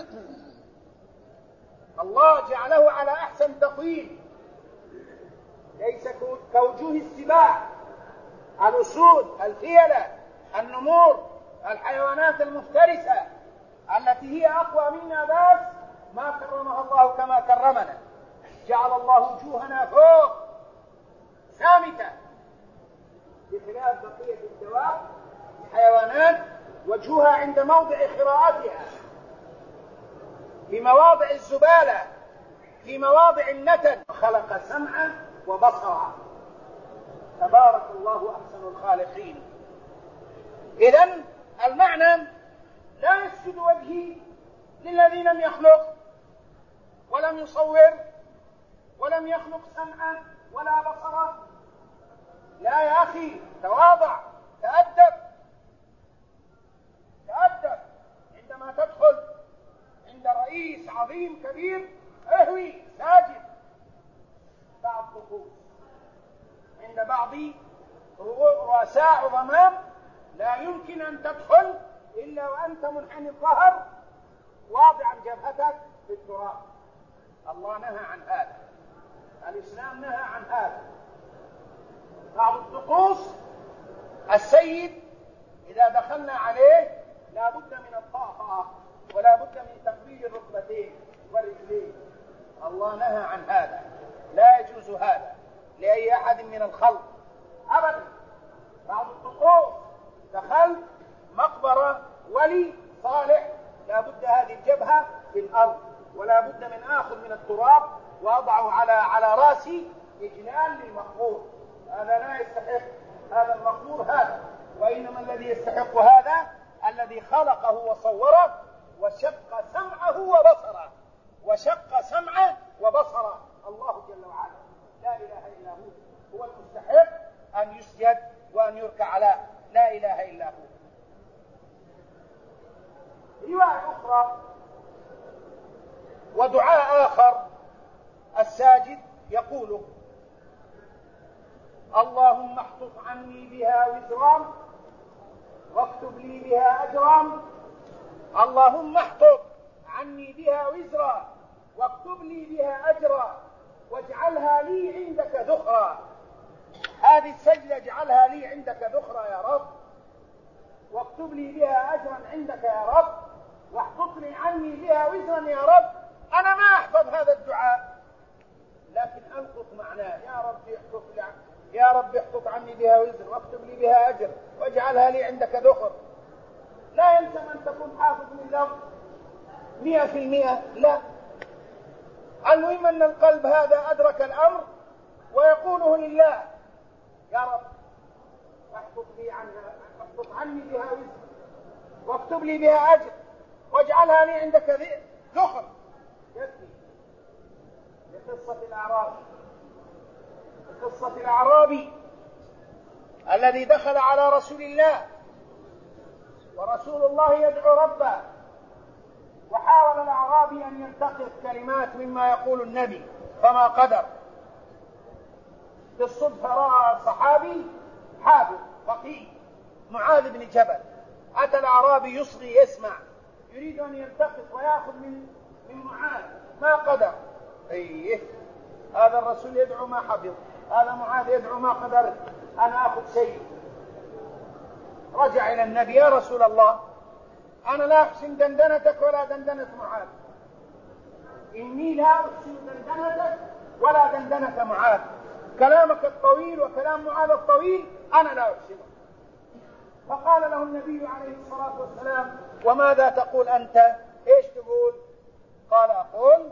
الله جعله على أحسن تقويم، ليس كوجوه السباع، الأسود، الفيلة، النمور، الحيوانات المفترسة التي هي أقوى منا، بس ما كرمها الله كما كرمنا. جعل الله وجوهنا فوق سامتة، بخلاف بقية الدواب الحيوانات وجهها عند موضع خراءتها، في مواضع الزبالة، في مواضع النتن. خلق سمعا وبصرا، تبارك الله أحسن الخالقين. إذن المعنى لا يسجد وجهي للذي لم يخلق ولم يصور ولم يخلق سمعا ولا بصرا. لا يا أخي، تواضع، تأدب، تأدب عندما تدخل عند رئيس عظيم كبير، اهوي ساجد. بعض طقوس عند بعض رؤساء عظماء لا يمكن أن تدخل إلا وأنت منحني الظهر واضعا جبهتك في التراب. الله نهى عن هذا، الإسلام نهى عن هذا. بعض الطقوس السيد إذا دخلنا عليه لا بد من الطاعة ولا بد من تقبيل الركبتين والرجلين. الله نهى عن هذا، لا يجوز هذا لأي أحد من الخلق أبدا. بعض الطقوس دخلت مقبرة ولي صالح، لا بد هذه الجبهة في الأرض، ولا بد من آخذ من التراب وأضعه على على رأسي إجلال للمقبور. هذا لا يستحق هذا المقبور هذا، وإنما الذي يستحق هذا الذي خلقه وصوره وشق سمعه وبصره، وشق سمعه وبصره الله جل وعلا، لا إله إلا هو، هو المستحق أن يسجد وأن يركع على، لا إله إلا هو. رواية أخرى ودعاء آخر الساجد يقول: اللهم احطط عني بها وزرا واكتب لي بها أجرا. اللهم احطط عني بها وزرا واكتب لي بها أجرا واجعلها لي عندك ذخرا. هذه السجدة اجعلها لي عندك ذخرا يا رب، واكتب لي بها أجرا عندك يا رب، واحفظ لي عني بها وزرا يا رب. أنا ما أحفظ هذا الدعاء، لكن ألقط معناه. يا رب احفظ لي يا رب احفظ عني بها وزر، واكتب لي بها أجر، واجعلها لي عندك ذخر. لا يلزم أن تكون حافظ من لفظ مئة في المئة، لا. المهم أن القلب هذا أدرك الأمر ويقوله لله: يا رب احفظ لي عنها، احفظ عني بها وزر، واكتب لي بها أجر، واجعلها لي عندك ذخر. يكفي. لقصة الأعرابي، قصة الأعرابي الذي دخل على رسول الله ورسول الله يدعو ربه، وحاول الأعرابي أن يلتقط كلمات مما يقول النبي فما قدر. بالصدفة رأى صحابي حافظ فقيه معاذ بن جبل، أتى الأعرابي يصغي يسمع، يريد أن يلتقط ويأخذ من من معاذ، ما قدر. أيه، هذا الرسول يدعو ما حفظ، هذا معاذ يدعو ما قدر، أنا أخذ شيء. رجع إلى النبي: يا رسول الله، أنا لا أحسن دندنتك ولا دندنة معاذ، إني لا أحسن دندنتك ولا دندنة معاذ، كلامك الطويل وكلام معاذ الطويل أنا لا أحسنه. فقال له النبي عليه الصلاة والسلام: وماذا تقول أنت؟ إيش تقول؟ قال: أقول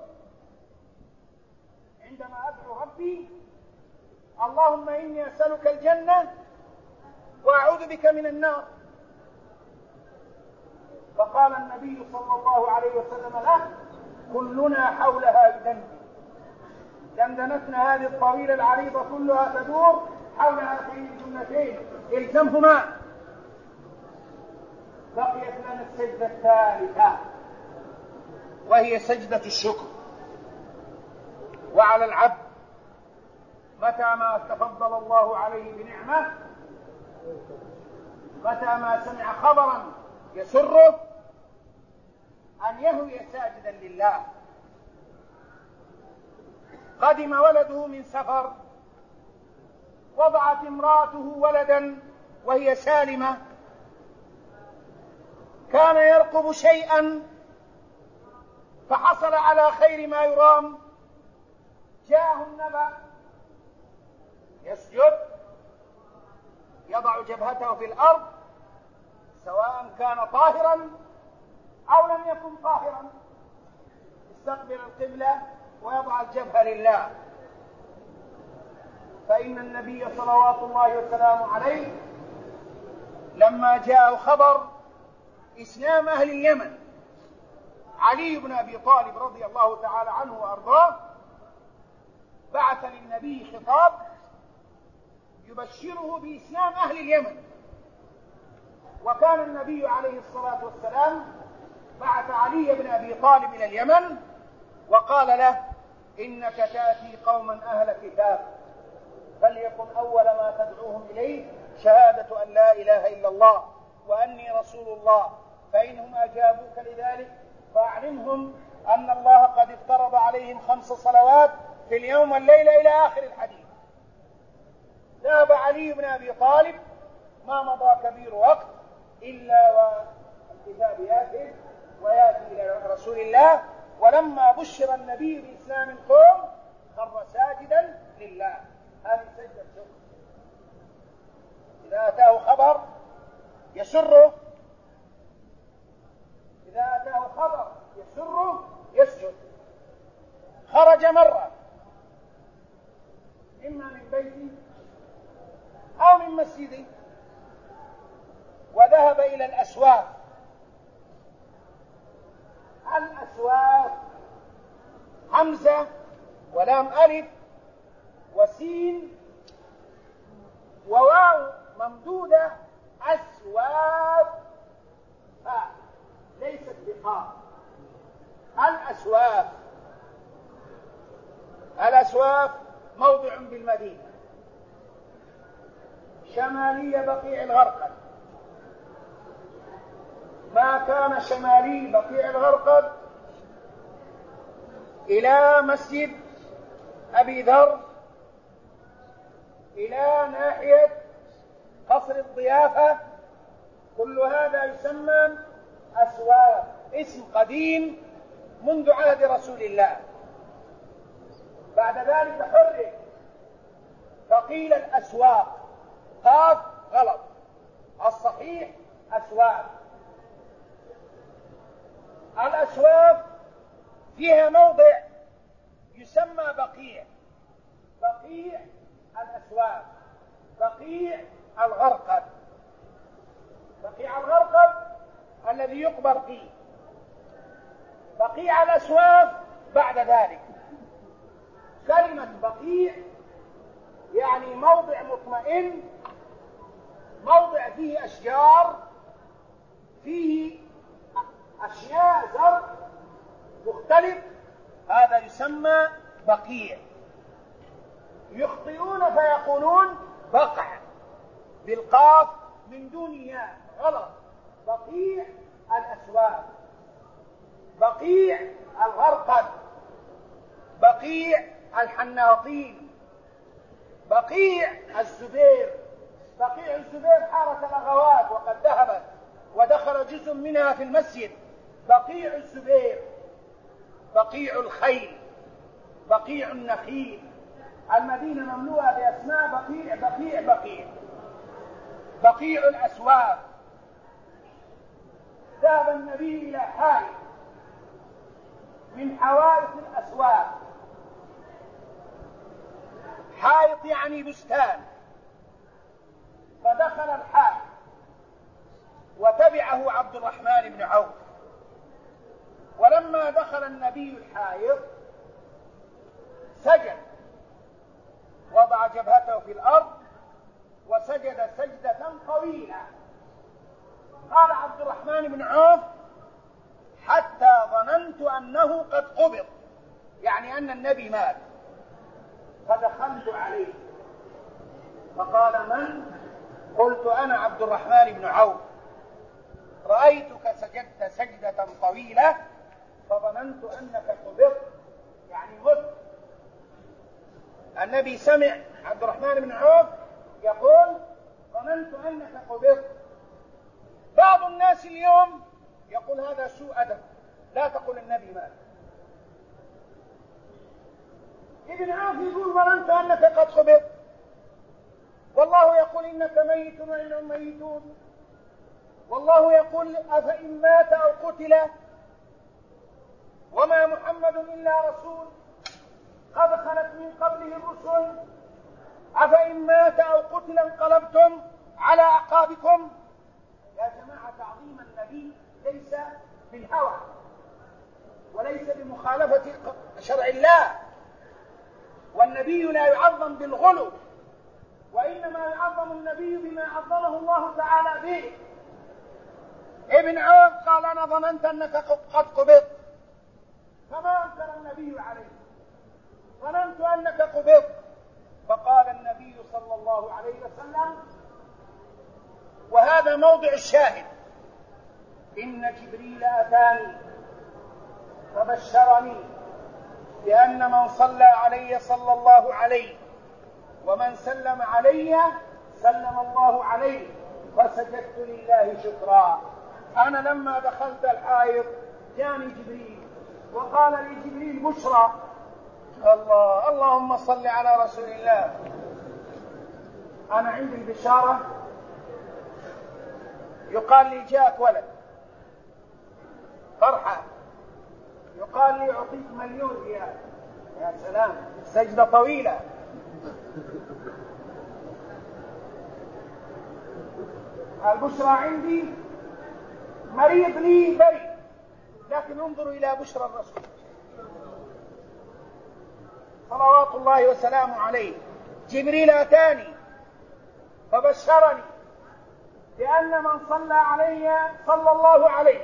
عندما أدعو ربي: اللهم إني أسألك الجنة وأعوذ بك من النار. فقال النبي صلى الله عليه وسلم له: كلنا حولها يدندن، دندنتنا هذه الطويلة العريضة كلها تدور حول هاتين الجنتين، الزمهما. بقيت لنا السجدة الثالثة وهي سجدة الشكر. وعلى العبد متى ما تفضل الله عليه بنعمة، متى ما سمع خبرا يسره، أن يهوي ساجدا لله. قدم ولده من سفر، وضعت امرأته ولدا وهي سالمة، كان يرقب شيئا فحصل على خير ما يرام، جاءه النبأ، يسجد، يضع جبهته في الأرض سواء كان طاهرا أو لم يكن طاهرا، يستقبل القبلة ويضع الجبهة لله. فإن النبي صلوات الله وسلامه عليه لما جاء خبر إسلام أهل اليمن، علي بن أبي طالب رضي الله تعالى عنه وأرضاه بعث للنبي خطاب يبشره بإسلام أهل اليمن. وكان النبي عليه الصلاة والسلام بعث علي بن أبي طالب إلى اليمن وقال له: إنك تأتي قوما أهل كتاب، فليكن أول ما تدعوهم إليه شهادة أن لا إله إلا الله وأني رسول الله، فإنهم أجابوك لذلك فأعلمهم أن الله قد افترض عليهم خمس صلوات في اليوم والليلة إلى آخر الحديث. ذهب علي بن أبي طالب، ما مضى كبير وقت إلا والكتاب يأتي ويأتي إلى رسول الله، ولما بشر النبي بإسلام القوم خر ساجدا لله. هذه سجدة الشكر. إذا أتاه خبر يسره، إذا أتاه خبر يسره يسجد. خرج مرة إما من بيته أو من مسجده وذهب إلى الأسواق. الأسواق همزة ولام ألف وسين وواو ممدودة، أسواق ليست بقاف. الأسواق، الأسواق موضع بالمدينة شمالية بقيع الغرقد. ما كان شمالي بقيع الغرقد إلى مسجد أبي ذر، إلى ناحية قصر الضيافة، كل هذا يسمى أسواق، اسم قديم منذ عهد رسول الله. بعد ذلك حرك فقيل الأسواق، قاف غلط، الصحيح أسواق. الأسواق فيها موضع يسمى بقيع، بقيع الأسواق، بقيع الغرقد، بقيع الغرقد الذي يقبر فيه، بقيع الأسواق بعد ذلك. كلمة بقيع يعني موضع مطمئن، موضع فيه أشجار، فيه أشياء زرع مختلف، هذا يسمى بقيع. يخطئون فيقولون بقع بالقاف من دون ياء، غلط، بقيع الأسواق، بقيع الغرقد، بقيع الحناطين، بقيع الزبير. بقيع الزبير حارة الأغوات وقد ذهبت ودخل جزء منها في المسجد. بقيع الزبير، بقيع الخيل، بقيع النخيل. المدينة مملوءة بأسماء بقيع بقيع بقيع. بقيع الأسواق. ذهب النبي إلى حائط من حوائط الأسواق، حائط يعني بستان، فدخل الحائط وتبعه عبد الرحمن بن عوف. ولما دخل النبي الحائط سجد، وضع جبهته في الأرض وسجد سجدة طويلة. قال عبد الرحمن بن عوف: حتى ظننت أنه قد قبض، يعني أن النبي مات. فدخلت عليه فقال: من؟ قلت: أنا عبد الرحمن بن عوف، رأيتك سجدت سجدة طويلة فظننت أنك قبضت، يعني مت. النبي سمع عبد الرحمن بن عوف يقول: ظننت أنك قبضت. بعض الناس اليوم يقول هذا سوء أدب، لا تقول النبي مات. ابن عوف يقول: ظننت أنك قد قبضت، والله يقول إنك ميت وإنهم ميتون، والله يقول أفإن مات أو قتل وما محمد إلا رسول قد خلت من قبله الرسل أفإن مات أو قتل انقلبتم على أعقابكم. يا جماعة، تعظيم النبي ليس بالهوى وليس بمخالفة شرع الله، والنبي لا يعظم بالغلو، وإنما يعظم النبي بما عظمه الله تعالى به. ابن عوف قال: أنا ظننت أنك قد قبضت، فما أنكر النبي عليه، ظننت أنك قبضت. فقال النبي صلى الله عليه وسلم، وهذا موضع الشاهد: إن جبريل أتاني فبشرني بأن من صلى علي صلى الله عليه، ومن سلم علي سلم الله عليه، فسجدت لله شكرا. أنا لما دخلت الحائط جاني جبريل وقال لي جبريل: بشرى. الله، اللهم صل على رسول الله. أنا عندي البشارة، يقال لي جاءك ولد، فرحة، يقال لي أعطيك مليون ريال. يا سلام، سجدة طويلة. البشرى عندي، مريض لي بريء، لكن انظروا إلى بشرى الرسول صلوات الله وسلامه عليه. جبريل أتاني فبشرني بأن من صلى علي صلى الله عليه،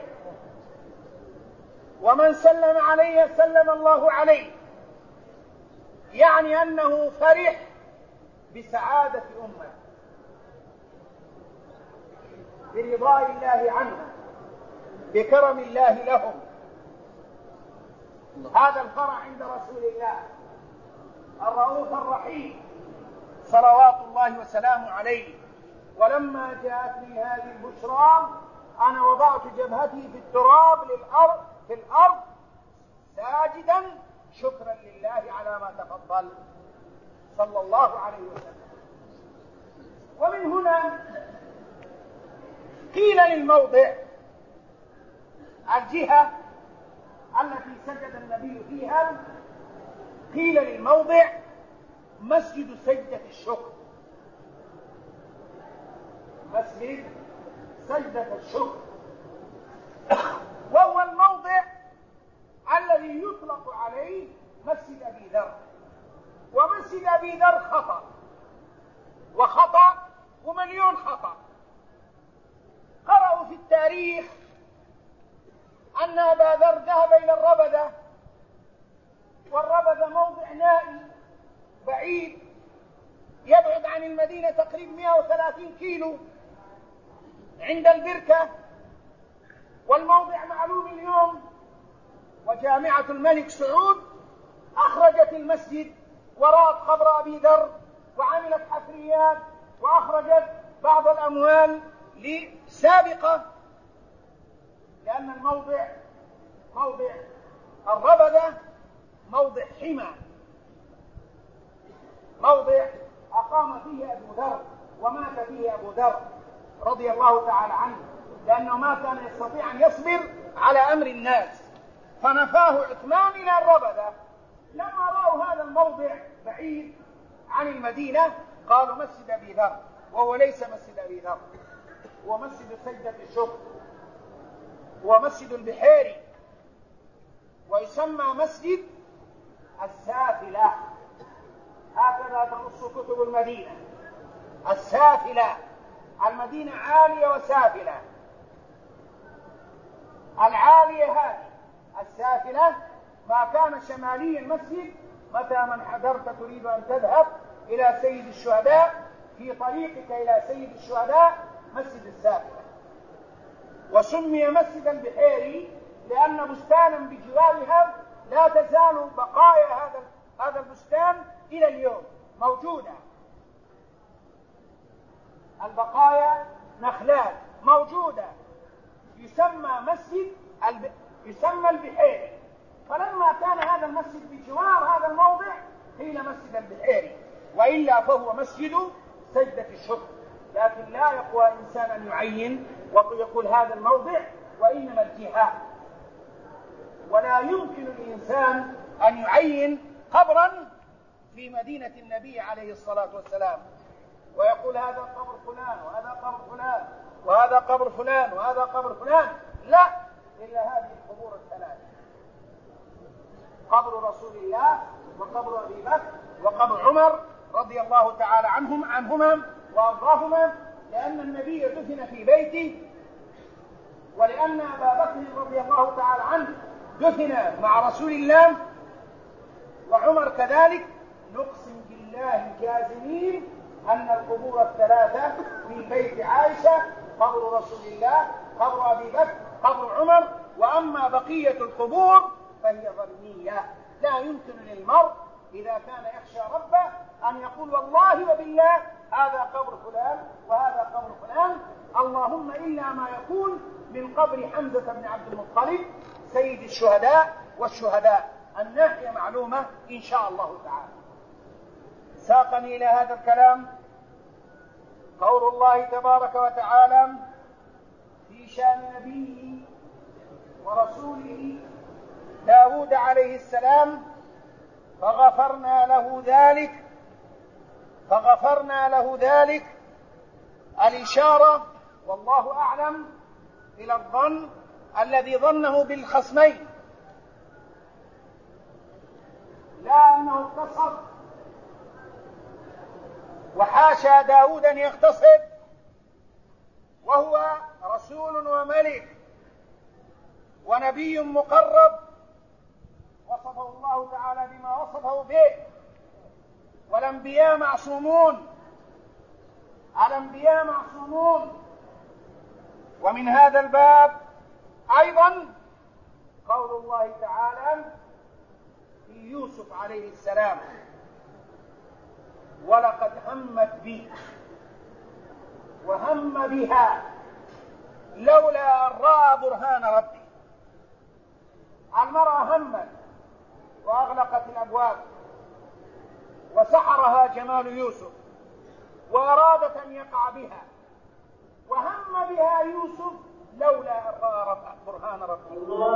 ومن سلم علي سلم الله عليه، يعني أنه فرح بسعادة أمة، برضاء الله عنهم، بكرم الله لهم. هذا الفرع عند رسول الله الرؤوف الرحيم صلوات الله وسلامه عليه. ولما جاءتني هذه البشرى أنا وضعت جبهتي في التراب للأرض في الأرض ساجدا شكرا لله على ما تفضل صلى الله عليه وسلم. ومن هنا قيل للموضع الجهة التي سجد النبي فيها قيل للموضع مسجد سجدة الشكر، مسجد سجدة الشكر، وهو الموضع الذي يطلق عليه مسجد أبي ذر. ومسجد أبي ذر خطأ وخطأ ومليون خطأ. قرأوا في التاريخ أن أبا ذر ذهب إلى الربذة، والربذة موضع نائي بعيد يبعد عن المدينة تقريبا مئة وثلاثين كيلو عند البركة، والموضع معلوم اليوم. وجامعة الملك سعود أخرجت المسجد وراء قبر أبي ذر وعملت حفريات وأخرجت بعض الأموال لسابقة، لأن الموضع موضع الربذة موضع حمى، موضع أقام فيه أبو ذر ومات فيه أبو ذر رضي الله تعالى عنه، لأنه ما كان يستطيع أن يصبر على أمر الناس فنفاه عثمان إلى الربذة. لما رأوا هذا الموضع بعيد عن المدينة قالوا مسجد أبي ذر، وهو ليس مسجد أبي ذر، هو مسجد سجدة الشكر، هو مسجد البحيري، ويسمى مسجد السافلة، هكذا تنص كتب المدينة. السافلة، المدينة عالية وسافلة، العالية هذه السافلة ما كان شمالي المسجد متى من حضرت تريد أن تذهب إلى سيد الشهداء في طريقك إلى سيد الشهداء مسجد السافلة. وسمي مسجد البحيري لأن بستانا بجوارها لا تزال بقايا هذا هذا البستان إلى اليوم موجودة، البقايا نخلات موجودة، يسمى مسجد الب... يسمى البحيري. فلما كان هذا المسجد بجوار هذا الموضع قيل مسجد البحيري، وإلا فهو مسجد سجدة الشكر. لكن لا يقوى إنسان أن يعين ويقول هذا الموضع، وإنما الجهة، ولا يمكن الإنسان أن يعين قبرا في مدينة النبي عليه الصلاة والسلام ويقول هذا قبر فلان وهذا قبر فلان وهذا قبر فلان وهذا قبر فلان، لا، إلا هذه القبور الثلاث: قبر رسول الله وقبر أبي بكر وقبر عمر رضي الله تعالى عنهم عنهما وأرضاهما، لأن النبي دفن في بيته، ولأن أبا بكر رضي الله تعالى عنه دفن مع رسول الله وعمر كذلك. نقسم بالله الجازمين أن القبور الثلاثة في بيت عائشة قبر رسول الله، قبر أبي بكر، قبر عمر. وأما بقية القبور فهي ظنية، لا يمكن للمرء إذا كان يخشى ربه أن يقول والله وبالله هذا قبر فلان وهذا قبر فلان، اللهم إلا ما يكون من قبر حمزة بن عبد المطلب سيد الشهداء والشهداء. الناحية معلومة إن شاء الله تعالى. ساقني إلى هذا الكلام قول الله تبارك وتعالى في شأن نبيه ورسوله داود عليه السلام: فغفرنا له ذلك فغفرنا له ذلك الإشارة والله أعلم إلى الظن الذي ظنه بالخصمين، لا أنه اغتصب، وحاشا داود أن يغتصب وهو رسول وملك ونبي مقرب وصفه الله تعالى بما وصفه به. والأنبياء معصومون، الأنبياء معصومون. ومن هذا الباب أيضا قول الله تعالى: في يوسف عليه السلام: ولقد همت بي وهم بها لولا أن رأى برهان ربي. المرأة همت وأغلقت الأبواب وسحرها جمال يوسف وأرادت أن يقع بها، وهم بها يوسف لولا أن رأى برهان ربي.